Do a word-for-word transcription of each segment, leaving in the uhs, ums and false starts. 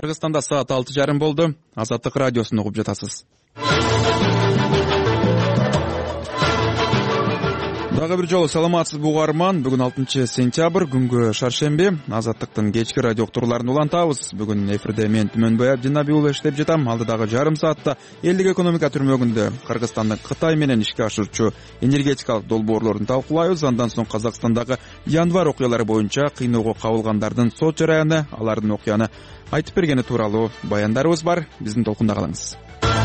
Кыргызстанда саат алты жарым болду. Азаттык радиосун угуп жатасыз. Дагы бир жолу саламатсызбы угарман. Бүгүн алтынчы сентябрь, күнгө шаршемби. Азаттыктын кечки радио уктурууларын улантабыз. Бүгүн эфирде мен Түмөнбай Абдинаби уулу иштеп жатам. Алдыдагы жарым саатта элдик экономика түрмөгүндө Кыргызстандын Кытай менен ишке ашырчу энергетикалык долбоорлорун талкуулайбыз. Андан соң Казакстандагы январь окуялары боюнча кыйноого кабылгандардын сот жараяны, алардын окуяны айтып бергени тууралуу баяндарыбыз бар. Биздин толкунда калыңыз.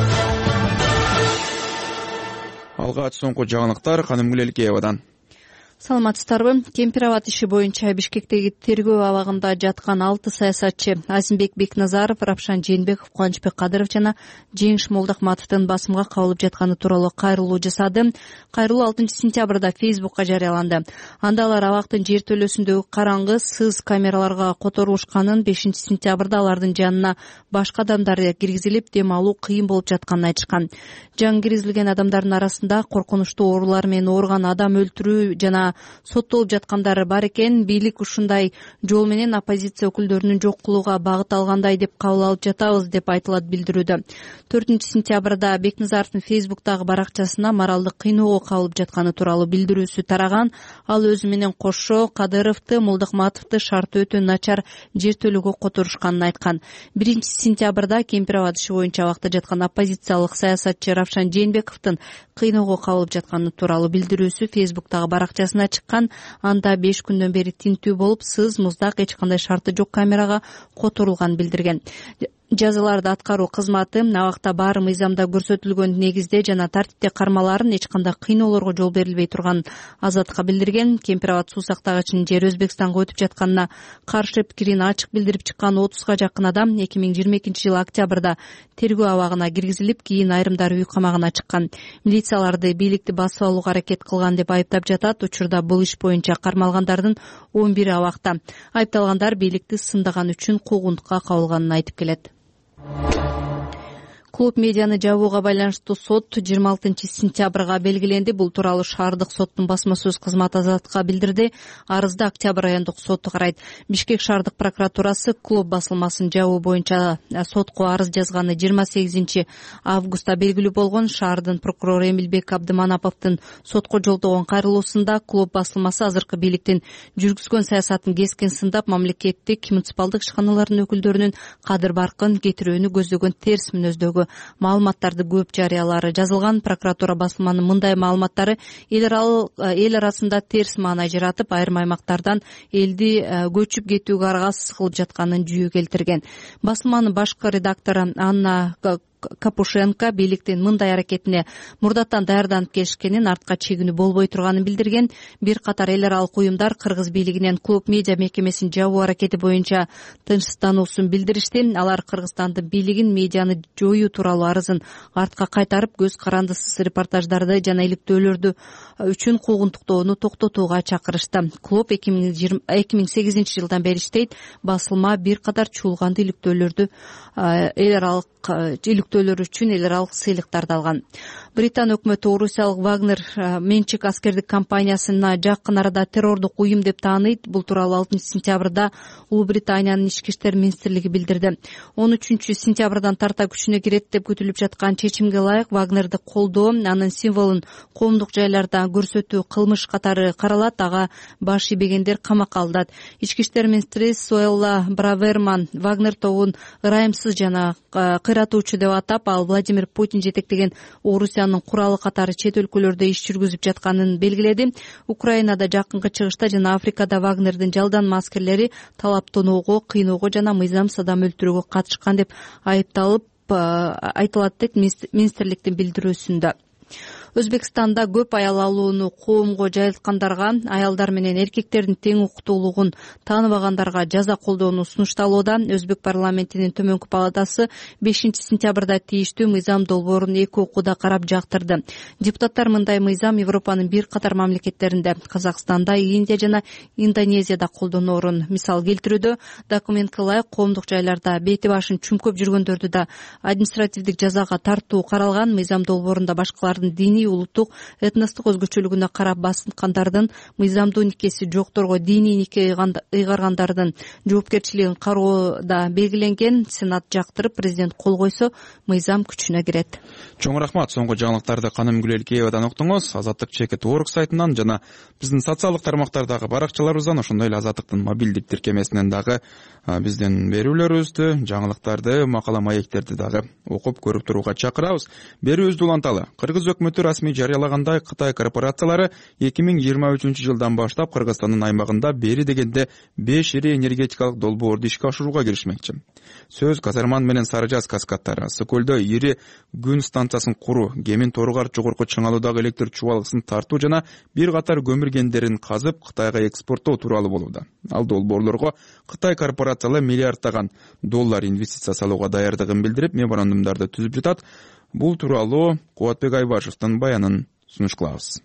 Алгач соңку жаңылыктар Канымгүл Элкеевадан. Саламатсыздарбы? Кемпир абад иши боюнча Бишкектеги тергөө абагында жаткан алты саясатчы Азимбек Бекназаров, Рапшан Жээнбеков, Кубанычбек Кадыров жана Жеңиш Молдохматовдун басымга кабылып жатканы тууралуу кайрылуу жасады. Кайрылуу алтынчы сентябрда Фейсбукка жарыяланды. Анда алар абактын жер төлөсүндөгү караңгы сыз камераларга которулушканын, бешинчи сентябрда алардын жанына башка адамдар киргизилип, дем алуу кыйын болуп жатканын айтышкан. Жан киргизилген адамдардын арасында коркунучтуу оорулар менен ооруган, адам өлтүрүү жана соттолуп жаткандар бар экен. Бийлик ушундай жол менен оппозиция өкүлдөрүнүн жок кылууга багыт алгандай деп кабыл алып жатабыз деп айтылат билдирүүдө. төртүнчү сентябрда Бекназаровдун Фейсбуктагы баракчасына моралдык кыйноого кабылып жатканы тууралуу билдирүүсү тараган. Ал өзү менен кошо Кадыровду, Молдохматовду шарты өтө начар жер төлөөгө которушканын айткан. биринчи сентябрда Кемпир абад иши боюнча абакта жаткан оппозициялык саясатчы Рапшан Жээнбековдун кыйноого кабылып жатканы тууралуу билдирүүсү Фейсбуктагы баракчасына чыккан. Анда беш күндөн бери тинтүү болуп, сыз, муздак, эч кандай шарты жок камерага которулганын билдирген. Жазаларды аткаруу кызматы абакта баары мыйзамда көрсөтүлгөн негизде жана тартипте кармаларын, эч кандай кыйноолорго жол берилбей турганын Азаттыкка билдирген. Кемпир абад суу сактагычынын жери Өзбекстанга өтүп жатканына каршы пикирин ачык билдирип чыккан отузга жакын адам эки миң жыйырма экинчи жылы октябрда тергөө абагына киргизилип, кийин айрымдары үй камагына чыккан. Милицияларды бийликти басып алууга аракет кылган деп айыптап жатат. Учурда бул иш боюнча кармалгандардын он бири абакта. Айыпталгандар бийликти сындаган үчүн куугунтукка кабылганын айтып келет. Клуб медианы жабууга байланыштуу сот жыйырма алтынчы сентябрга белгиленди. Бул тууралуу шаардык соттун басма сөз кызматы Азаттыкка билдирди. Арызды октябрь райондук соту карайт. Бишкек шаардык прокуратурасы клуб басылмасын жабуу боюнча сотко арыз жазганы жыйырма сегизинчи августта белгилүү болгон. Шаардын прокурору Эмилбек Абдыманаповдун сотко жолдогон кайрылуусунда клуб басылмасы азыркы бийликтин жүргүзгөн саясатын кескен сындап, мамлекеттик муниципалдык ишканалардын өкүлдөрүнүн кадыр баркын кетирүүнү көздөгөн терс мүнөздөгү маалыматтарды көп жарыялары жазылган. Прокуратура басылманын мындай маалыматтары эл арасында терс маанай жаратып, айрым аймактардан элди көчүп кетүүгө аргасыз кылып жатканын жүйө келтирген. Басылманын башкы редактору Анна Капушенко бийликтин мындай аракетине мурдаттан даярданып келишкенин, артка чегинүү болбой турганын билдирген. Бир катар эл аралык уюмдар кыргыз бийлигинен клуб медиа мекемесин жабуу аракети боюнча тынчсыздануусун билдиришти. Алар Кыргызстандын бийлигин медианы жоюу тууралуу арызын артка кайтарып, көз карандысыз репортаждарды жана иликтөөлөрдү үчүн куугунтуктоону токтотууга чакырышты. Клуб эки миң сегизинчи жылдан бери иштейт. Басылма бир катар чуулганды иликтөөлөрдү эл аралык иликтөөлөр үчүн эл аралык сыйлыктарды алган. Британ өкмөтү Орусиялык Вагнер менчик аскердик компаниясына жакын арада террордук уюм деп тааныйт. Бул тууралуу алтынчы сентябрда Улуу Британиянын ички иштер министрлиги билдирди. он үчүнчү сентябрдан тарта күчүнө кирет деп күтүлүп жаткан чечимге ылайык Вагнерди колдоо, анын символун коомдук жайларда көрсөтүү кылмыш катары каралат. Ага баш ийбегендер камакка алынат. Ички иштер министри Суэлла Браверман Вагнер тобун ырайымсыз жана кыйратуучу деп атап, ал Владимир Путин жетектеген Орусиянын куралы катары чет өлкөлөрдө иш жүргүзүп жатканын белгиледи. Украинада, Жакынкы Чыгышта жана Африкада Вагнердин жалданма аскерлери талап тоноого, кыйноого жана мыйзамсыз адам өлтүрүүгө катышкан деп айыпталып айтылат дейт министрликтин билдирүүсүндө. Өзбекстанда көп аял алууну коомго жайылткандарга, аялдар менен эркектердин тең укуктуулугун тааныбагандарга жаза колдоону сунушталууда. Өзбек парламентинин төмөнкү палатасы бешинчи сентябрда тийиштүү мыйзам долбоорун эки окууда карап жактырды. Депутаттар мындай мыйзам Европанын бир катар мамлекеттеринде, Казакстанда, Индия жана Индонезияда колдоноорун мисал келтирүүдө. Документке ылайык коомдук жайларда бети башын чүмкөп жүргөндөрдү да административдик жазага тартуу каралган. Мыйзам долбоорунда башкалардын алардын диний, улуттук, этностук өзгөчөлүгүнө карап басынкандардын, мыйзамдуу никеси жокторго диний нике ыйгаргандардын жоопкерчилигин кароо да белгиленген. Сенат жактырып, президент кол койсо мыйзам күчүнө кирет. Чоң рахмат. Соңку жаңылыктарды Каным Гүлелкеевадан уктуңуз. Азаттык чекит орг сайтынан жана биздин социалдык тармактардагы баракчаларыбыздан, ошондой эле Азаттыктын мобилдик тиркемесинен дагы биздин берүүлөрүбүздү, жаңылыктарды, макала маектерди дагы окуп көрүп турууга чакырабыз. Берүүбүздү уланталы. Кыргыз өкмөтү расмий жарыялагандай, Кытай корпорациялары эки миң жыйырма үчүнчү жылдан баштап Кыргызстандын аймагында бери дегенде беш ири энергетикалык долбоорду ишке ашырууга киришмекчи. Сөз Казарман менен Сары Жаз каскадтары, Ысык көлдө ири күн станциясын куруу, Кемин Торугарт жогорку Чыңалуудагы электр чубалгысын тартуу жана бир катар көмүр кендерин казып Кытайга экспорттоо тууралуу болууда. Ал долбоорлорго Кытай корпорациялары миллиарддаган доллар инвестиция салууга даярдыгын билдирип, меморандумдарды түзүп жатат. Бул тууралуу Кубатбек Айбашевдин баянын сунуш кылабыз.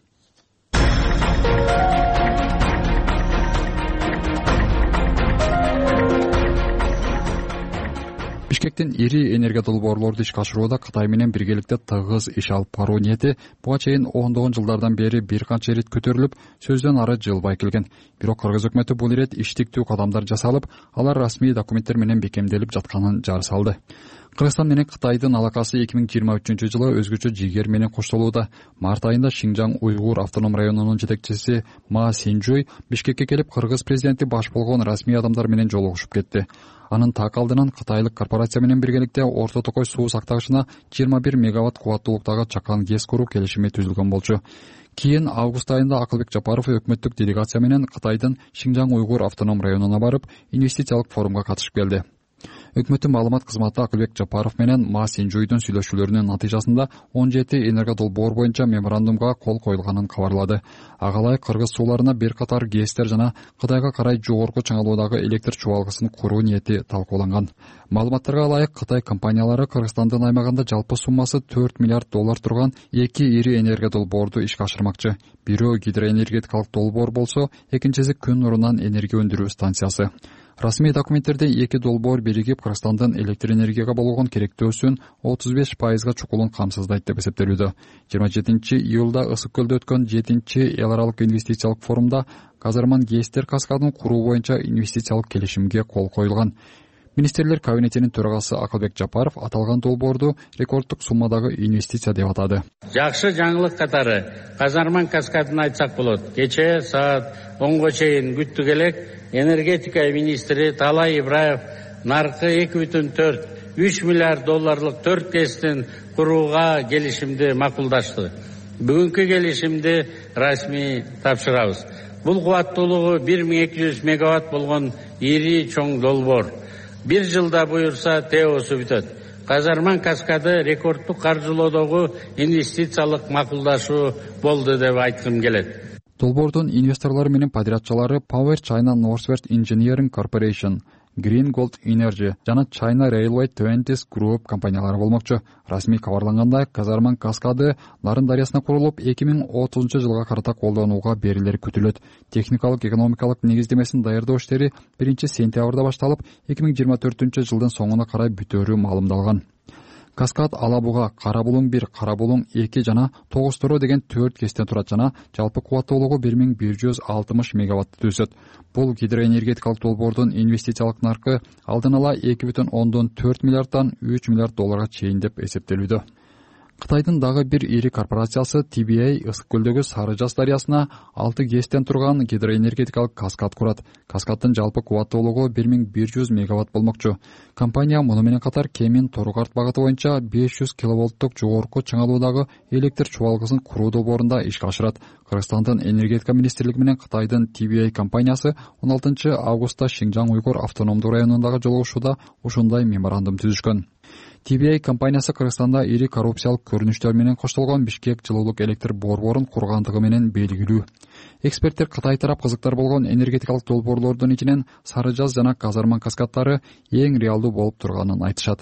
Бишкектин ири энергия долбоорлорду ишке ашырууда Кытай менен биргеликте тыгыз иш алып баруу ниети буга чейин ондогон жылдардан бери бир канча ирет көтөрүлүп, сөздөн ары жылбай келген. Бирок Кыргыз өкмөтү бул ирет иштиктүү кадамдар жасалып, алар расмий документтер менен бекемделип жатканын жары салды. Кыргызстан менен Кытайдын алакасы эки миң жыйырма үчүнчү жылы өзгөчө жигер менен коштолууда. Март айында Шинжаң Уйгур автоном районунун жетекчиси Ма Синжуй Бишкекке келип, Кыргыз президенти баш болгон расмий адамдар менен жолугушуп кетти. Анын так алдынан кытайлык корпорация менен биргеликте Орто Токой суу сактагычына жыйырма бир мегаватт кубаттуулуктагы чакан ГЭС куруу келишими түзүлгөн болчу. Кийин август айында Акылбек Жапаров өкмөттүк делегация менен Кытайдын Шинжаң Уйгур автоном районуна барып, инвестициялык форумга катышып келди. Өкмөттүн маалымат кызматы Акылбек Жапаров менен Ма Синжуйдун сүйлөшүүлөрүнүн натыйжасында он жети энерго долбоор боюнча меморандумга кол коюлганын кабарлады. Ага ылайык Кыргыз сууларына бир катар ГЭСтер жана Кытайга карай жогорку Чыңалуудагы электр чубалгысын куруу ниети талкууланган. Маалыматтарга ылайык, Кытай компаниялары Кыргызстандын аймагында жалпы суммасы төрт миллиард доллар турган эки ири энергия долбоорду ишке ашырмакчы. Бирөө гидроэнергетикалык долбоор болсо, экинчиси күн нурунан энергия өндүрүү станциясы. Расмий документтерде эки долбоор биригип Кыргызстандын электр энергияга болгон керектөөсүн отуз беш пайызга чукулун камсыздайт деп эсептелүүдө. жыйырма жетинчи июлда Ысык көлдө өткөн жетинчи эл аралык инвестициялык форумда Казарман ГЭСтер каскадын куруу боюнча инвестициялык келишимге кол коюлган. Министрлер кабинетинин төрагасы Акылбек Жапаров аталган долбоорду рекорддук суммадагы инвестиция деп атады. Жакшы жаңылык катары Казарман каскадын айтсак болот. Кечээ саат онго чейин күттүк элек энергетика министри Талай Ибраев наркы эки бүтүн төрт үч миллиард долларлык төрт ГЭСтин курууга келишимди макулдашты. Бүгүнкү келишимди расмий тапшырабыз. Бул кубаттуулугу бир миң эки жүз мегаватт болгон ири чоң долбоор. Бир жылда буюрса теосу бүтөт. Казарман каскады рекордтук каржылоодогу инвестициялык макулдашуу болду деп айткым келет. Долбоордун инвесторлору менен подрядчылары Power China Northwest Engineering Corporation, Green Gold Energy жана China Railway twentieth Group компаниялары болмокчу. Расмий кабарлангандай, Казарман каскады Нарын дарыясына курулуп эки миң отузунчу жылга карата колдонууга берилери күтүлөт. Техникалык экономикалык негиздемесин даярдоо иштери биринчи сентябрда башталып, эки миң жыйырма төртүнчү жылдын соңуна карай бүтөөрү маалымдалган. Каскад Алабуга, Карабулуң бир, Карабулуң эки жана тогуз тороо деген төрт ГЭСтен турат жана жалпы кубаттуулугу бир миң бир жүз алтымыш мегаватты түзөт. Бул гидроэнергетикалык долбоордун инвестициялык наркы алдын ала эки бүтүн ондон төрт миллиарддан үч миллиард долларга чейин деп эсептелүүдө. Кытайдын дагы бир ири корпорациясы Ти Би Эй Ысык көлдөгү Сары Жаз дарыясына алты ГЭСтен турган гидроэнергетикалык каскад курат. Каскаддын жалпы кубаттуулугу бир миң бир жүз мегаватт болмокчу. Компания муну менен катар Кемин Торугарт багыты боюнча беш жүз киловолттук жогорку Чыңалуудагы электр чубалгысын куруу долбоорунда ишке ашырат. Кыргызстандын энергетика министрлиги менен Кытайдын Ти Би Эй компаниясы он алтынчы августта Шинжаң Уйгур автономдуу районундагы жолугушууда ушундай меморандум түзүшкөн. Ти Би Эй компаниясы Кыргызстанда ири коррупциялык көрүнүштөр менен коштолгон Бишкек жылуулук электр борборун кургандыгы менен белгилүү. Эксперттер Кытай тарап кызыктар болгон энергетикалык долбоорлордун ичинен Сары Жаз жана Казарман каскадтары эң реалдуу болуп турганын айтышат.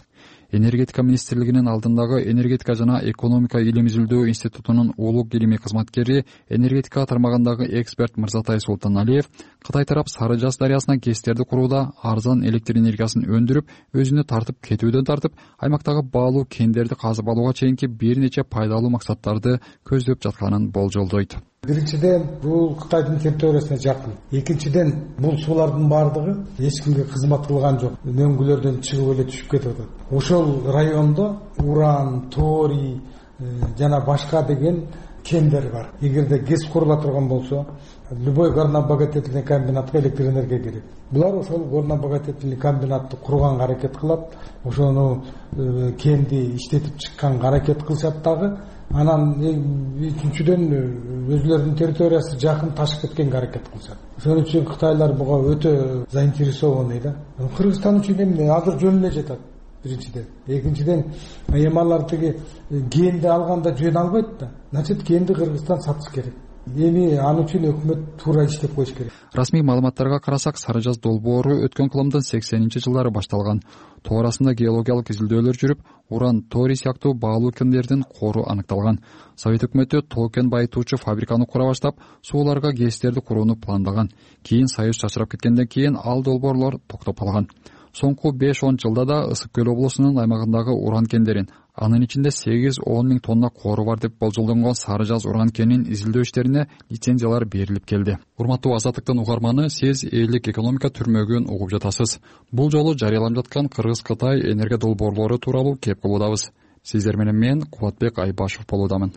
Энергетика министрлигинин алдындагы энергетика жана экономика илим изилдөө институтунун улуг илимий кызматкери, энергетика тармагындагы эксперт Мырзатай Султаналиев Кытай тарап Сары Жаз дарыясына ГЭСтерди курууда арзан электр энергиясын өндүрүп, өзүнө тартып кетүүдөн тартып, аймактагы баалуу кендерди казып алууга чейинки бир нече пайдалуу максаттарды көздөп жатканын болжолдойт. Биринчиден, бул Кытайдын территориясына жакын. Экинчиден, бул суулардын баардыгы эч кимге кызмат кылган жок. Өңгүлөрдөн чыгып эле түшүп кетип атат. Ошол райондо уран, торий жана башка деген кендер бар. Эгерде ГЭС курула турган болсо, любой горно-обогатительный комбинатка электр энергия керек. Булар ошол горно-обогатительный комбинатты курганга аракет кылат, ошону кенди иштетип чыкканга аракет кылышат дагы. Анан үчүнчүдөн өзүлөрүнүн территориясы жакын ташып кеткенге аракет кылышат. Ошон үчүн кытайлар буга өтө заинтересованный да. Кыргызстан үчүн эмне азыр жөн эле жатат. Биринчиден, экинчиден, эми алар тиги кенди алганда жөн албайт да. Значит, кенди Кыргызстан сатыш керек. Эми ал үчүн өкмөт туура иштеп коюш керек. Расмий маалыматтарга карасак, Сары Жаз долбоору өткөн кылымдын сексенинчи жылдары башталган. Тоорасында геологиялык изилдөөлөр жүрүп, уран, торий сыяктуу баалуу кендердин кору аныкталган. Совет өкмөтү тоо кен байытуучу фабриканы кура баштап, сууларга ГЭСтерди курууну пландаган. Кийин Союз чачырап кеткенден кийин ал долбоорлор токтоп калган. Соңку беш он жылда да Ысык Көл облусунун аймагындагы уран кендерин, анын ичинде сегиз он миң тонна кору бар деп болжолдонгон Сары Жаз уран кенин изилдөө иштерине лицензиялар берилип келди. Урматтуу Азаттыктын угарманы, сиз элдик экономика түрмөгүн угуп жатасыз. Бул жолу жарыяланып жаткан Кыргыз-Кытай энергия долбоорлору тууралуу кеп кылуудабыз. Сиздер менен мен Кубатбек Айбашев болуудамын.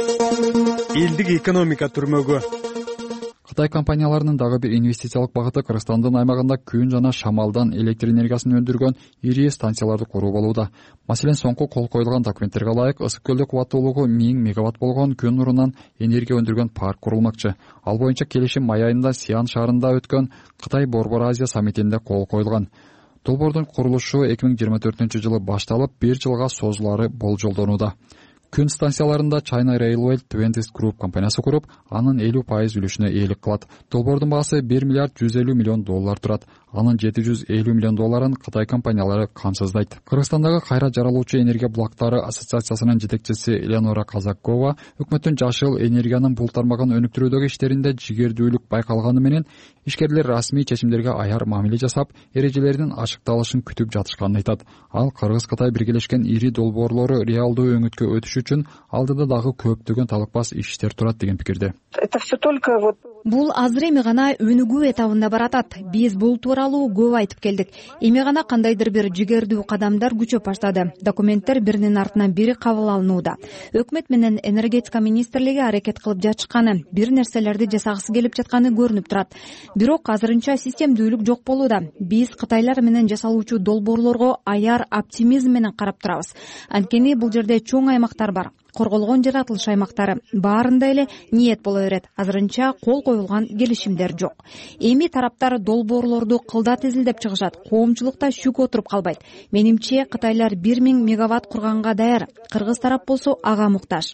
Элдик экономика түрмөгү. Кытай компанияларынын дагы бир инвестициялык багыты Кыргызстандын аймагында күн жана шамалдан электр энергиясын өндүргөн ири станцияларды куруу болууда. Маселен, соңку кол коюлган документтерге ылайык, Ысык Көлдө кубаттуулугу миң мегаватт болгон күн нурунан энергия өндүргөн парк курулмакчы. Ал боюнча келишим май айында Сиан шаарында өткөн Кытай Борбор Азия саммитинде кол коюлган. Долбоордун курулушу эки миң жыйырма төртүнчү жылы башталып, бир жылга созулары болжолдонууда. Күн станцияларында China Railway Twentieth Group компаниясы куруп, анын элүү пайыз үлүшүнө ээлик кылат. Долбоордун баасы бир миллиард жүз элүү миллион доллар турат. Анын жети жүз элүү миллион долларын Кытай компаниялары камсыздайт. Кыргызстандагы кайра жаралуучу энергия булактары ассоциациясынын жетекчиси Элеонора Казакова өкмөттүн жашыл энергиянын бул тармагын өнүктүрүүдөгү иштеринде жигердүүлүк байкалганы менен ишкерлер расмий чечимдерге аяр мамиле жасап, эрежелердин ачыкталышын күтүп жатышканын айтат. Ал Кыргыз-Кытай биргелешкен ири долбоорлору реалдуу өңүткө өтүш үчүн алдыда дагы көптөгөн талыкпас иштер турат деген пикирде. Это все только вот Бул азыр эми гана өнүгүү этабында баратат. Биз бул тууралуу көп айтып келдик. Эми гана кандайдыр бир жигердүү кадамдар күчөп баштады. Документтер биринин артынан бири кабыл алынууда. Өкмөт менен энергетика министрлиги аракет кылып жатышканы, бир нерселерди жасагысы келип жатканы көрүнүп турат. Бирок азырынча системдүүлүк жок болууда. Биз кытайлар менен жасалуучу долбоорлорго аяр оптимизм менен карап турабыз. Анткени бул жерде чоң аймактар бар. Корголгон жаратылыш аймактары баарында эле ниет боло берет. Азырынча кол коюлган келишимдер жок. Эми тараптар долбоорлорду кылдат изилдеп чыгышат. Коомчулукта шүк отуруп калбайт. Менимче кытайлар бир миң мегаватт курганга даяр. Кыргыз тарап болсо ага муктаж.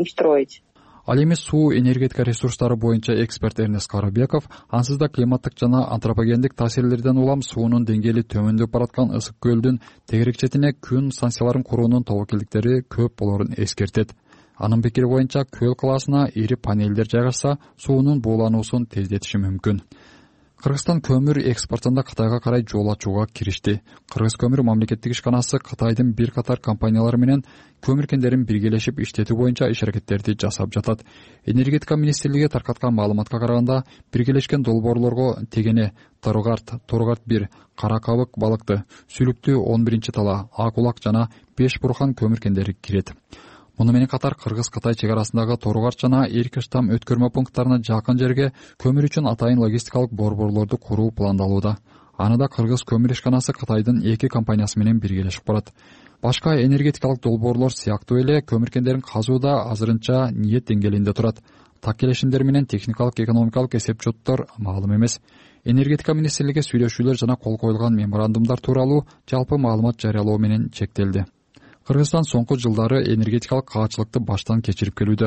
Ал эми суу энергетика ресурстары боюнча эксперт Эрнест Карабеков ансыз да климаттык жана антропогендик таасирлерден улам суунун деңгээли төмөндөп бараткан Ысык Көлдүн тегерек четине күн станцияларын куруунун тобокелдиктери көп болорун эскертет. Анын пикири боюнча көл калаасына ири панелдер жайгашса, суунун буулануусун тездетиши мүмкүн. Кыргызстан көмүр экспортунда Кытайга карай жол ачууга киришти. Кыргыз көмүр мамлекеттик ишканасы Кытайдын бир катар компаниялары менен көмүр кендерин биргелешип иштетүү боюнча иш-аракеттерди жасап жатат. Энергетика министрлиги таркаткан маалыматка караганда, биргелешкен долбоорлорго Тегене, Торугарт, Торугарт бир, Кара Кабык балыкты, Сүлүктүү он биринчи тала, Ак Улак жана Беш Бурхан көмүр кендери кирет. Муну менен катар Кыргыз-Кытай чек арасындагы Торугарт жана Эркиштам өткөрмө пункттарына жакын жерге көмүр үчүн атайын логистикалык борборлорду куруу пландалууда. Аны да Кыргыз көмүр ишканасы Кытайдын эки компаниясы менен биргелешип барат. Башка энергетикалык долбоорлор сыяктуу эле көмүр кендерин казууда азырынча ниет деңгээлинде турат. Так келишимдер менен техникалык экономикалык эсеп-чоттор маалым эмес. Энергетика министрлиги сүйлөшүүлөр жана кол коюлган меморандумдар тууралуу жалпы маалымат жарыялоо менен чектелди. Кыргызстан соңку жылдары энергетикалык каачылыкты баштан кечирип келүүдө.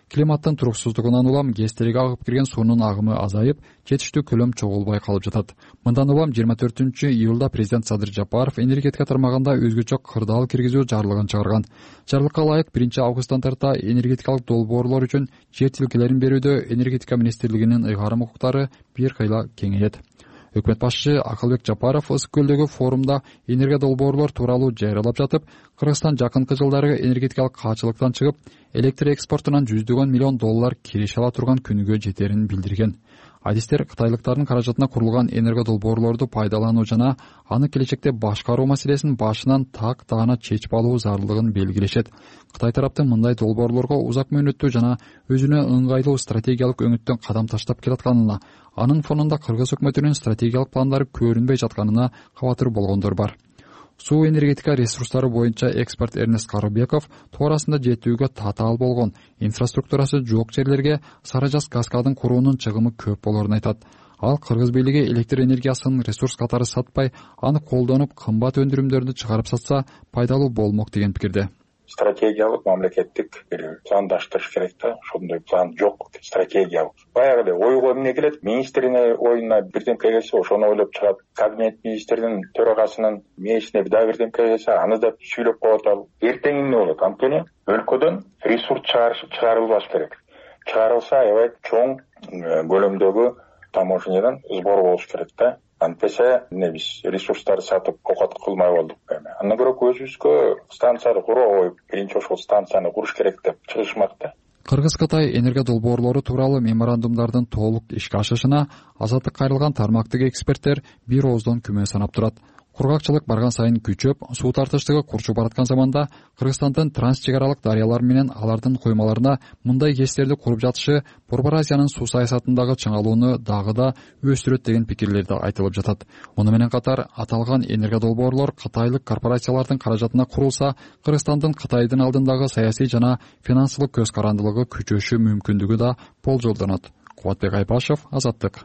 Климаттын туруксуздугунан улам ГЭСтерге агып кирген суунун агымы азайып, жетиштүү көлөм чогулбай калып жатат. Мындан улам жыйырма төртүнчү июлда президент Садыр Жапаров энергетика тармагында өзгөчө кырдаал киргизүү жарлыгын чыгарган. Жарлыкка ылайык биринчи августтан тарта энергетикалык долбоорлор үчүн жер тилкелерин берүүдө энергетика министрлигинин ыйгарым укуктары бир кыйла кеңейет. Өкмөт башчысы Акылбек Жапаров Ысык көлдөгү форумда энергия долбоорлор тууралуу жарыялап жатып, Кыргызстан жакынкы жылдары энергетикалык каачылыктан чыгып, электр экспортунан жүздөгөн миллион доллар киреше ала турган күнгө жетерин билдирген. Адистер кытайлыктардын каражатына курулган энергия долбоорлорду пайдалануу жана аны келечекте башкаруу маселесин башынан так таана чечип алуу зарылдыгын белгилешет. Кытай тараптын мындай долбоорлорго узак мөөнөттүү жана өзүнө ыңгайлуу стратегиялык өңүттөн кадам таштап келатканына, анын фонунда Кыргыз өкмөтүнүн стратегиялык пландары көрүнбөй жатканына кабатыр болгондор бар. Суу энергетика ресурстары боюнча эксперт Эрнест Карыбеков туурасында жетүүгө татаал болгон, инфраструктурасы жок жерлерге Сары Жаз каскадын куруунун чыгымы көп болорун айтат. Ал Кыргыз бийлиги электр энергиясын ресурс катары сатпай, аны колдонуп кымбат өндүрүмдөрдү чыгарып сатса пайдалуу болмок деген пикирде. Стратегиялык мамлекеттик бир пландаштырыш керек да, ошондой план жок, стратегиялык. Баягы эле ойго эмне келет, министринин оюна бирдемке келсе, ошону ойлоп чыгат. Кабинет министринин төрагасынын мээсине дагы бирдемке келсе, аны да сүйлөп коет ал. Эртең эмне болот? Анткени өлкөдөн ресурс чыгарылбаш керек. Чыгарылса, аябай чоң көлөмдөгү таможнядан сбор болуш керек да. Антесе эмне биз ресурстарды сатып окат кылмай болдук эми. Андан көрө өзүбүзгө станцияны куруп коюп, биринчи ошол станцияны куруш керек деп чыгышмак да. Кыргыз-Кытай энергия долбоорлору тууралуу меморандумдардын толук ишке ашышына азаттыкка кайрылган тармактагы эксперттер бир ооздон күмө санап турат. Кургакчылык барган сайын күчөп, суу тартыштыгы курчуп бараткан заманда Кыргызстандын транс чек аралык дарыялар менен алардын коймаларына мындай ГЭСтерди куруп жатышы Борбор Азиянын суу саясатындагы чыңалууну дагы да өстүрөт деген пикирлер да айтылып жатат. Муну менен катар аталган энергия долбоорлор кытайлык корпорациялардын каражатына курулса, Кыргызстандын Кытайдын алдындагы саясий жана финансылык көз карандылыгы күчөшү мүмкүндүгү да болжолдонот. Кубатбек Айпашев, Азаттык.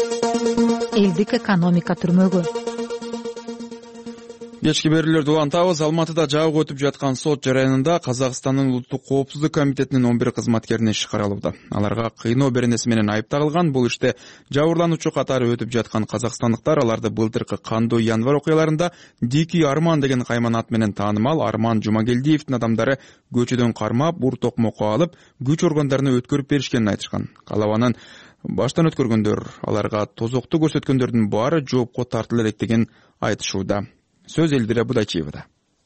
Элдик экономика түрмөгү. Кечки берүүлөрдү улантабыз. Алматыда жабык өтүп жаткан сот жараянында Казакстандын улуттук коопсуздук комитетинин он бир кызматкерине иш каралууда. Аларга кыйноо беренеси менен айып тагылган. Бул иште жабырлануучу катары өтүп жаткан казакстандыктар аларды былтыркы кандуу январь окуяларында Дикий Арман деген кайман ат менен таанымал Арман Жумагелдиевдин адамдары көчөдөн кармап, ур токмокко алып, күч органдарына өткөрүп беришкенин айтышкан. Калабанын баштан өткөргөндөр аларга тозокту көрсөткөндөрдүн баары жоопко тартыла элек деген айтышууда. Сөз Элдира Будачиевада.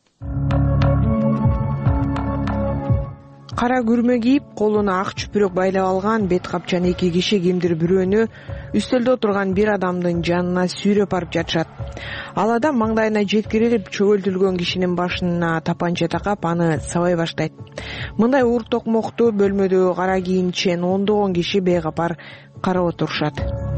Кара күрмө кийип, колуна ак чүпүрөк байлап алган бет капчан эки киши кимдир бирөөнү үстөлдө отурган бир адамдын жанына сүйрөп барып жатышат. Ал адам маңдайына жеткирилип чөгөлтүлгөн кишинин башына тапанча такап, аны сабай баштайт. Мындай ур токмокту бөлмөдө кара кийимчен ондогон киши бейкапар карап отурушат.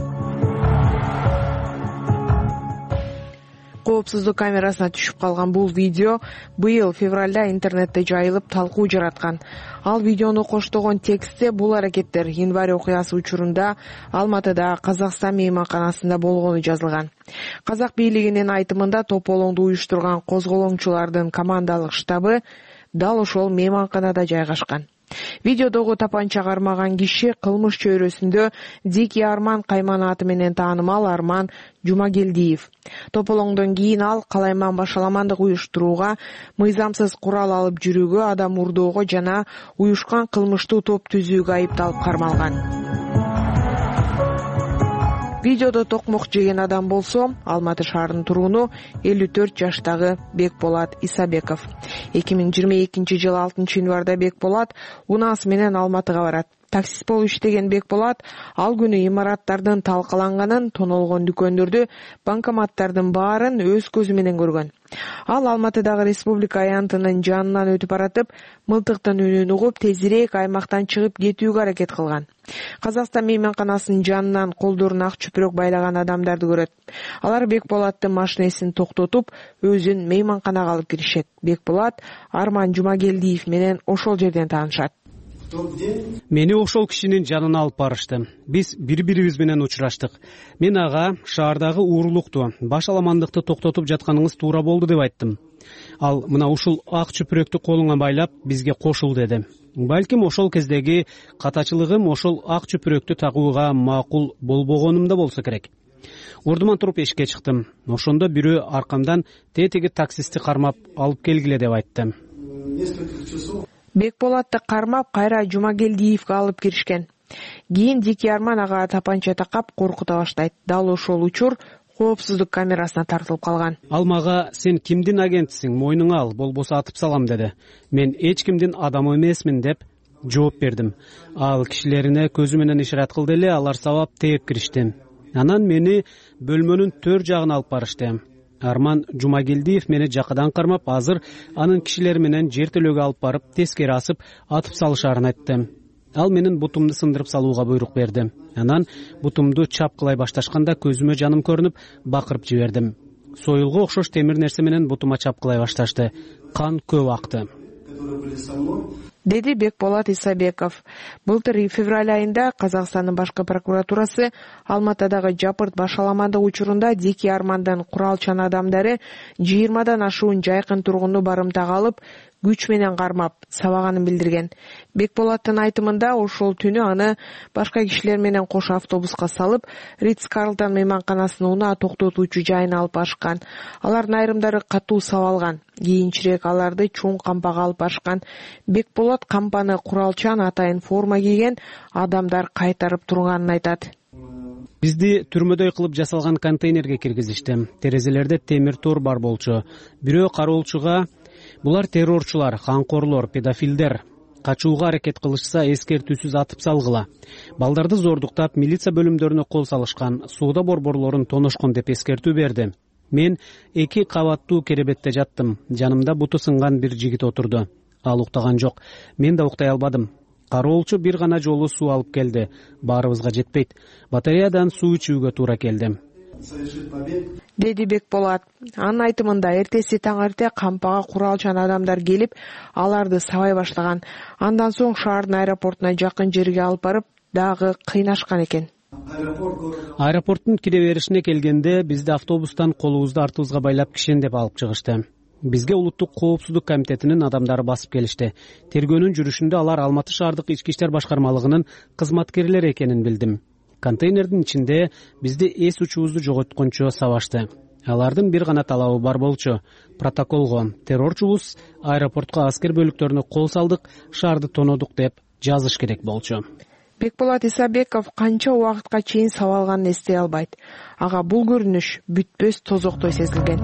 Коопсуздук камерасына түшүп калган бул видео быйыл февралда интернетте жайылып талкуу жараткан. Ал видеону коштогон текстте бул аракеттер январь окуясы учурунда Алматыда Казакстан мейманканасында болгону жазылган. Казак бийлигинин айтымында тополоңду уюштурган козголоңчулардын командалык штабы дал ошол мейманканада жайгашкан. Видеодогу тапанча кармаган киши кылмыш чөйрөсүндө Дикий Арман кайман аты менен таанымал Арман Жумагелдиев. Тополоңдон кийин ал калайман башаламандык уюштурууга, мыйзамсыз курал алып жүрүүгө, адам урдоого жана уюшкан кылмыштуу топ түзүүгө айыпталып кармалган. Видеодо токмок жеген адам болсо, Алматы шаарынын тургуну элүү төрт жаштагы Бекболат Исабеков. эки миң жыйырма экинчи жылы алтынчы январда Бекболат унаасы менен Алматыга барат. Таксист болуп иштеген Бекболат ал күнү имараттардын талкаланганын, тонолгон дүкөндөрдү, банкоматтардын баарын өз көзү менен көргөн. Ал Алматыдагы Республика аянтынын жанынан өтүп баратып, мылтыктын үнүн угуп, тезирээк аймактан чыгып кетүүгө аракет кылган. Казакстан мейманканасынын жанынан колдоруна ак чүпүрөк байлаган адамдарды көрөт. Алар Бекболаттын машинесин токтотуп, өзүн мейманканага алып киришет. Бекболат Арман Жумагелдиев менен ошол жерден таанышат. Мени ошол кишинин жанына алып барышты. Биз бири-бирибиз менен учураштык. Мен ага шаардагы уурулукту, башаламандыкты токтотуп жатканыңыз туура болду деп айттым. Ал мына ушул ак чүпүрөктү колуңа байлап, бизге кошул деди. балким ошол кездеги катачылыгым ошол ак чүпүрөктү тагууга макул болбогонумда болсо керек. Ордуман туруп эшикке чыктым. Ошондо бирөө аркамдан тетиги таксистти кармап алып келгиле деп айтты. Бекболатты кармап кайра Жумагелдиевге алып киришкен. Кийин Дики Арман ага тапанча такап коркута баштайт. Дал ошол учур коопсуздук камерасына тартылып калган. Ал мага сен кимдин агентисиң, мойнуңа ал, болбосо атып салам деди. Мен эч кимдин адамы эмесмин деп жооп бердим. Ал кишилерине көзү менен ишарат кылды эле, алар сабап тээп киришти. Анан мени бөлмөнүн төр жагына алып барышты. Арман Жумагелдиев мени жакадан кармап, азыр анын кишилери менен жер төлөөгө алып барып, тескери асып, атып салышаарын айтты. Ал менин бутумду сындырып салууга буйрук берди. Анан бутумду чапкылай башташканда көзүмө жаным көрүнүп, бакырып жибердим. Союлго окшош темир нерсе менен бутума чапкылай башташты. Кан көп акты. Деди Бекболат Исабеков. Былтыр февраль айында Казакстандын башкы прокуратурасы Алматыдагы жапырт башаламандык учурунда Дики Армандын куралчан адамдары жыйырмадан ашуун жайкын тургунду барымтага алып, күч менен кармап, сабаганын билдирген. Бекболаттын айтымында ошол түнү аны башка кишилер менен кош автобуска салып, Ритц-Карлтон мейманканасынын унаа токтотуучу жайына алып барышкан. Алардын айрымдары катуу сабалган. Кийинчерээк аларды чоң кампага алып барышкан. Бекболат кампаны куралчан атайын форма кийген адамдар кайтарып турганын айтат. Бизди түрмөдөй кылып жасалган контейнерге киргизишти. Терезелерде темир тор бар болчу. Бирөө кароолчуга булар террорчулар, канкорлор, педофилдер, качууга аракет кылышса эскертүүсүз атып салгыла. Балдарды зордуктап, милиция бөлүмдөрүнө кол салышкан, соода борборлорун тоношкон деп эскертүү берди. Мен эки кабаттуу керебетте жаттым. Жанымда буту сынган бир жигит отурду. Ал уктаган жок. Мен да уктай албадым. Кароолчу бир гана жолу суу алып келди. Баарыбызга жетпейт. Батареядан суу ичүүгө туура келди. Деди Бекболат. Анын айтымында эртеси таң эрте кампага куралчан адамдар келип, аларды сабай баштаган. Андан соң шаардын аэропортуна жакын жерге алып барып, дагы кыйнашкан экен. Аэропорттун кире беришине келгенде бизди автобустан колубузду артыбызга байлап кишендеп алып чыгышты. Бизге улуттук коопсуздук комитетинин адамдары басып келишти. Тергөөнүн жүрүшүндө алар Алматы шаардык ички иштер башкармалыгынын кызматкерлери экенин билдим. Контейнердин ичинде бизди эс учубузду жоготкончо сабашты. Алардын бир гана талабы бар болчу: протоколго террорчубуз аэропортко аскер бөлүктөрүнө кол салдык, шаарды тонодук деп жазыш керек болчу. Бекболат Исабеков канча убакытка чейин сабалганын эстей албайт. Ага бул көрүнүш бүтпөс тозоктой сезилген.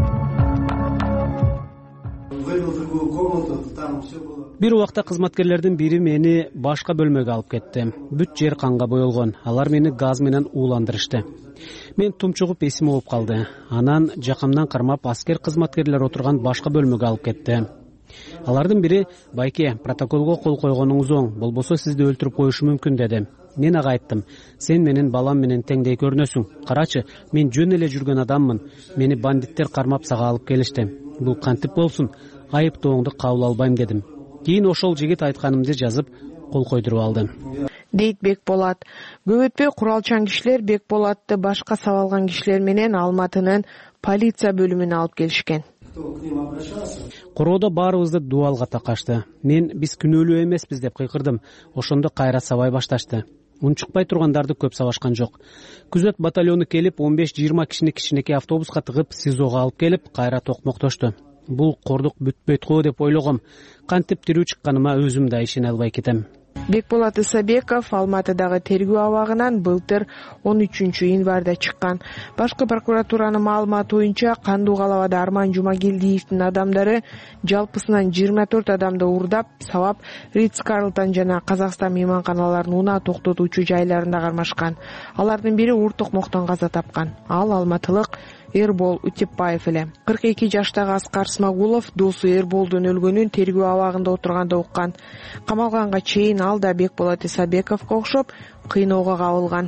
Бир убакта кызматкерлердин бири мени башка бөлмөгө алып кетти. Бүт жер канга боелгон. Алар мени газ менен ууландырышты. Мен тумчугуп эсим болуп калды. Анан жакамдан кармап аскер кызматкерлер отурган башка бөлмөгө алып кетти. Алардын бири: "Байке, протоколго кол койгонуңуз оң, болбосо сизди өлтүрүп коюшу мүмкүн" деди. Мен ага айттым: "Сен менин балам менен теңдей көрүнөсүң. Карачы, мен жөн эле жүргөн адаммын. Мени бандиттер кармап сага алып келишти. Бул кантип болсун? Айыптооңду кабыл албайм" дедим. Кийин ошол жигит айтканымды жазып, кол койдуруп алды. Дейт Бекболат. Көп өтпөй куралчан кишилер Бекболатты башка сабалган кишилер менен Алматынын полиция бөлүмүнө алып келишкен. Короодо баарыбызды дубалга такашты. Мен биз күнөөлүү эмеспиз деп кыйкырдым. Ошондо кайра сабай башташты. Унчукпай тургандарды көп сабашкан жок. Күзөт батальону келип, он беш жыйырма кишини кичинекей автобуска тыгып, СИЗОго алып келип, кайра токмоктошту. Бул кордук бүтпөйт го деп ойлогом. Кантип тирүү чыкканыма өзүм да ишене албай кетем. Бекболат Исабеков Алматыдагы тергөө абагынан былтыр он үчүнчү январда чыккан. Башкы прокуратуранын маалыматы боюнча Кандуу калабада Арман Жумагелдиевдин адамдары жалпысынан жыйырма төрт адамды уурдап, сабап, Ритц-Карлтон жана Казакстан мейманканаларынын унаа токтотуучу жайларында кармашкан. Алардын бири ур-токмоктон каза тапкан. Ал алматылык Эрбол Утепбаев эле. кырк эки жаштагы Аскар Смагулов досу Эрболдун өлгөнүн тергөө абагында отурганда уккан. Камалганга чейин ал да Бекболат Исабековго окшоп кыйноого кабылган.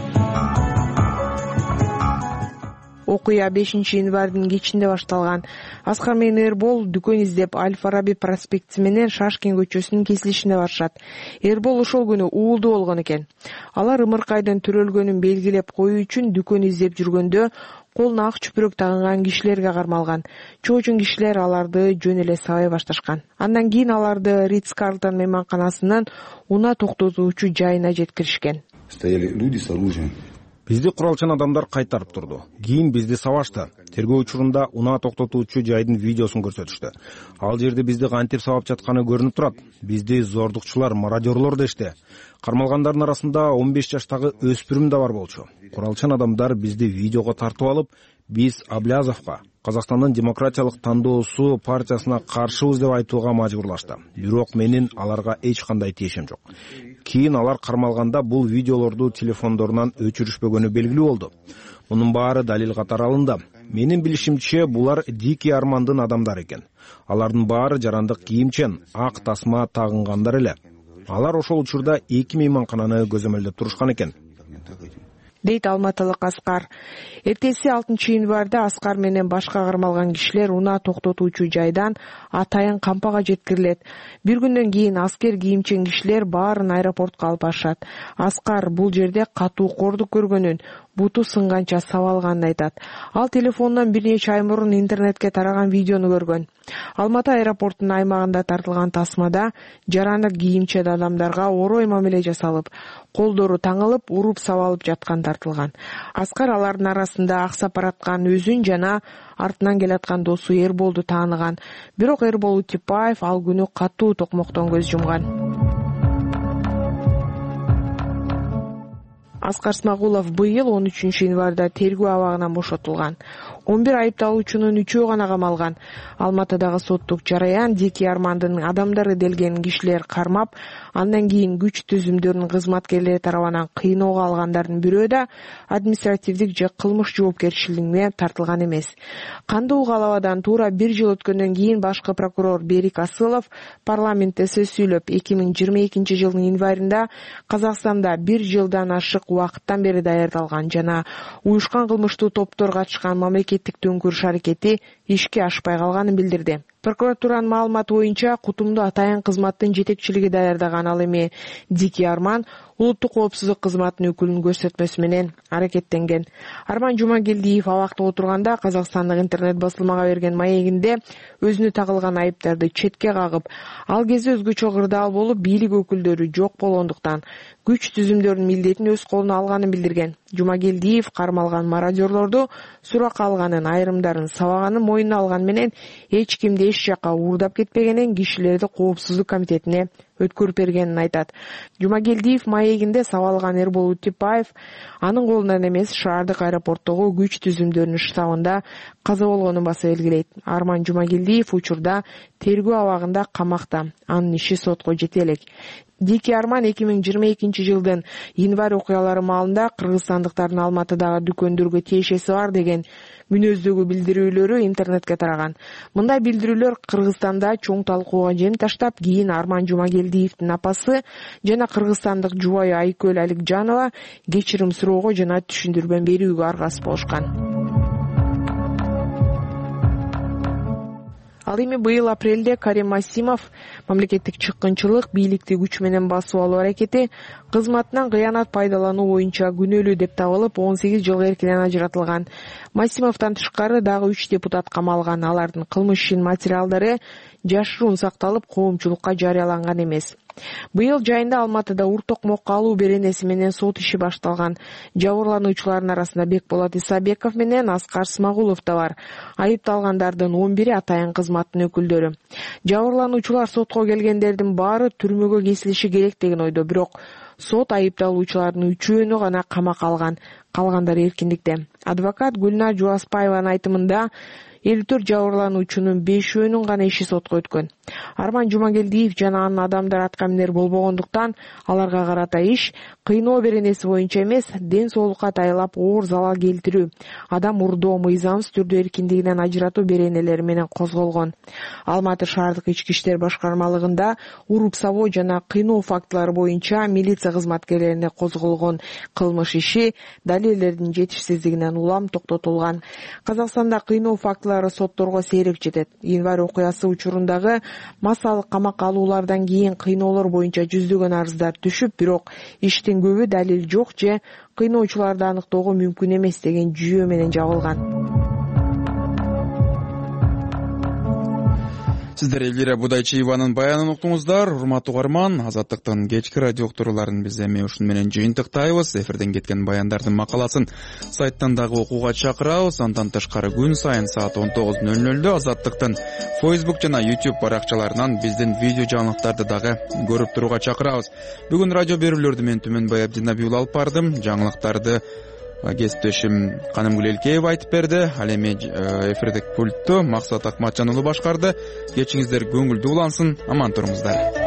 Окуя бешинчи январдын кечинде башталган. Аскар менен Эрбол дүкөн издеп Аль-Фараби проспектиси менен Шашкин көчөсүнүн кесилишине барышат. Эрбол ошол күнү уулдуу болгон экен. Алар ымыркайдын төрөлгөнүн белгилеп коюу үчүн дүкөн издеп жүргөндө колуна ак чүпүрөк тагынган кишилерге кармалган. Чоочун кишилер аларды жөн эле сабай башташкан. Андан кийин аларды Ритц Карлтон мейманканасынын унаа токтотуучу жайына жеткиришкен. Стояли люди с оружием. Бизди куралчан адамдар кайтарып турду. Кийин бизди сабашты. Тергөө учурунда унаа токтотуучу жайдын видеосун көрсөтүштү. Ал жерде бизди кантип сабап жатканы көрүнүп турат. Бизди зордукчулар, мародёрлор дешти. Кармалгандардын арасында он беш жаштагы өспүрүм да бар болчу. Куралчан адамдар бизди видеого тартып алып, биз Аблязовго, Казакстандын демократиялык тандоосу партиясына каршыбыз деп айтууга мажбурлашты. Бирок менин аларга эч кандай тиешим жок. Кийин алар кармалганда бул видеолорду телефондорунан өчүрүшпөгөнү белгилүү болду. Мунун баары далил катары алынды. Менин билишимче, булар Дикий Армандын адамдары экен. Алардын баары жарандык кийимчен, ак тасма тагынгандар эле. Алар ошол учурда эки мейманкананы көзөмөлдөп турушкан экен, дейт алматылык Аскар. Эртеси алтынчы январда Аскар менен башка кармалган кишилер унаа токтотуучу жайдан атайын кампага жеткирилет. Бир күндөн кийин аскер кийимчен кишилер баарын аэропортко алып барышат. Аскар бул жерде катуу кордук көргөнүн, буту сынганча сабалганын айтат. Ал телефонунан бир нече ай мурун интернетке тараган видеону көргөн. Алматы аэропортунун аймагында тартылган тасмада жарандык кийимчен адамдарга орой мамиле жасалып, колдору таңылып, уруп сабалып жаткан тартылган. Аскар алардын арасында ак сапараткан өзүн жана артынан келаткан досу Эрболду тааныган. Бирок Эрбол Утипаев ал күнү катуу токмоктон көз жумган. Аскар Смагулов быйыл он үчүнчү январда тергөө абагынан бошотулган. он бир айыпталуучунун үчөө гана камалган. Алматыдагы соттук жараян Дикий Армандын адамдары делген кишилер кармап, андан кийин күч түзүмдөрүнүн кызматкерлери тарабынан кыйноого алгандардын бирөө да административдик же кылмыш жоопкерчилигине тартылган эмес. Кандуу калабадан туура бир жыл өткөндөн кийин башкы прокурор Берик Асылов парламентте сөз сүйлөп, эки миң жыйырма экинчи жылдын январында Казакстанда бир жылдан ашык убакыттан бери даярдалган жана уюшкан кылмыштуу топтор катышкан мамлекеттик төңкүрүш аракети ишке ашпай калганын билдирди. Прокуратуранын маалыматы боюнча кутумду атайын кызматтын жетекчилиги даярдаган. Ал эми Дикий Арман улуттук коопсуздук кызматынын өкүлүнүн көрсөтмөсү менен аракеттенген. Арман Жумагелдиев абакта отурганда Казакстандык интернет басылмага берген маегинде өзүнө тагылган айыптарды четке кагып, ал кезде өзгөчө кырдаал болуп, бийлик өкүлдөрү жок болгондуктан күч түзүмдөрүнүн милдетин өз колуна алганын билдирген. Жумагелдиев кармалган мародёрлорду суракка алганын, айрымдарын сабаганын моюнуна алган менен эч кимди эч жакка уурдап кетпегенин, кишилерди коопсуздук комитетине өткөрүп бергенин айтат. Жумагелдиев маегинде сабалган Эрбол Утипаев анын колунан эмес, шаардык аэропорттогу күч түзүмдөрүнүн штабында каза болгонун баса белгилейт. Арман Жумагелдиев учурда тергөө абагында камакта. Анын иши сотко жете элек. Дикий Арман эки миң жыйырма экинчи жылдын январь окуялары маалында кыргызстандыктардын Алматыдагы дүкөндөргө тиешеси бар деген мүнөздөгү билдирүүлөрү интернетке тараган. Мындай билдирүүлөр Кыргызстанда чоң талкууга жем таштап, кийин Арман Жумагелдиевдин апасы жана кыргызстандык жубайы Айкөл Аликжанова кечирим суроого жана түшүндүрмө берүүгө аргасыз болушкан. Ал эми быйыл апрелде Карим Масимов мамлекеттик чыккынчылык, бийликти күч менен басып алуу аракети, кызматынан кыянат пайдалануу боюнча күнөөлүү деп табылып, он сегиз жылга эркинен ажыратылган. Масимовдон тышкары дагы үч депутат камалган. Алардын кылмыш ишинин материалдары жашыруун сакталып, коомчулукка жарыяланган эмес. Быйыл жайында Алматыда Ур-Токмокко алуу беренеси менен сот иши башталган. Жабырлануучулардын арасында Бекболот Исабеков менен Аскар Смагулов да бар. Айыпталгандардын он бири атайын кызматтын өкүлдөрү. Жабырлануучулар сотко келгендердин баары түрмөгө кесилиши керек деген ойдо, бирок сот айыпталуучулардын үчөөнү гана камакка алган, калгандары эркиндикте. Адвокат Гүлнар Жуаспаеванын айтымында элүү төрт жабырлануучунун бешөөнүн гана иши сотко өткөн. Арман Жумагелдиев жана анын адамдары аткаминер болбогондуктан аларга карата иш кыйноо беренеси боюнча эмес, ден соолукка тайылап оор залал келтирүү, адам урдоо, мыйзамсыз түрдө эркиндигинен ажыратуу беренелери менен козголгон. Алматы шаардык ички иштер башкармалыгында уруп сабоо жана кыйноо фактылары боюнча милиция кызматкерлерине козголгон кылмыш иши далилдердин жетишсиздигинен улам токтотулган. Казакстанда кыйноо фактылары учурлары сотторго сейрек жетет. Январь окуясы учурундагы массалык камакка алуулардан кийин кыйноолор боюнча жүздөгөн арыздар түшүп, бирок иштин көбү далил жок же кыйноочуларды аныктоого мүмкүн эмес деген жүйө менен жабылган. Сиздер Элвира Будайчиеванын баянын уктуңуздар. Урматтуу угарман, Азаттыктын кечки радио уктурууларын биз эми ушуну менен жыйынтыктайбыз. Эфирден кеткен баяндардын макаласын сайттан дагы окууга чакырабыз. Андан тышкары күн сайын саат он тогуз ноль нолдо Азаттыктын Facebook жана YouTube баракчаларынан биздин видео жаңылыктарды дагы көрүп турууга чакырабыз. Бүгүн радио берүүлөрдү мен Түмөнбай Абдинабиул алып бардым. Жаңылыктарды кесиптешим Канымгүл Элкеева айтып берди. Ал эми эфирдик пультту Максат Акматжан уулу башкарды. Кечиңиздер көңүлдүү улансын. Аман туруңуздар.